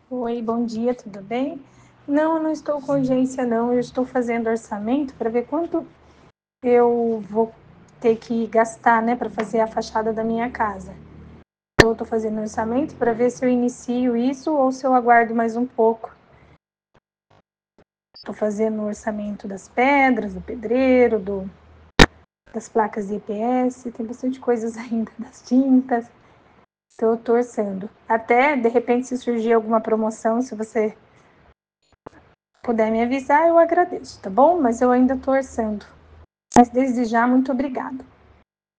Oi, bom dia, tudo bem? Não, eu não estou com urgência, não. Eu estou fazendo orçamento para ver quanto eu vou ter que gastar, né, para fazer a fachada da minha casa. Eu estou fazendo orçamento para ver se eu inicio isso ou se eu aguardo mais um pouco. Estou fazendo o orçamento das pedras, do pedreiro, das placas de EPS, tem bastante coisas ainda, das tintas. Estou torcendo. Até, de repente, se surgir alguma promoção, se você puder me avisar, eu agradeço, tá bom? Mas eu ainda estou orçando. Mas desde já, muito obrigada.